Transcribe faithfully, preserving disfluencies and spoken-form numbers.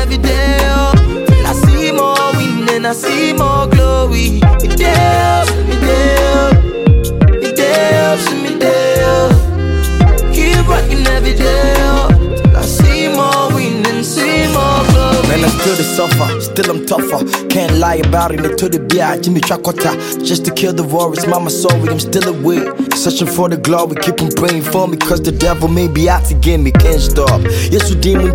every day, oh. Till I see more win and I see more glory. Me there, me there, me there, me there. Keep rocking every day, oh. Till I see more win and see more glory. Man, I still the suffer, still I'm tougher. Can't lie about it until the beer, Jimmy Chakota. Just to kill the worries, mama sorry, I'm still away. Searching for the glory, keep on praying for me, cause the devil may be out to get me, can't stop. Yes, you demon.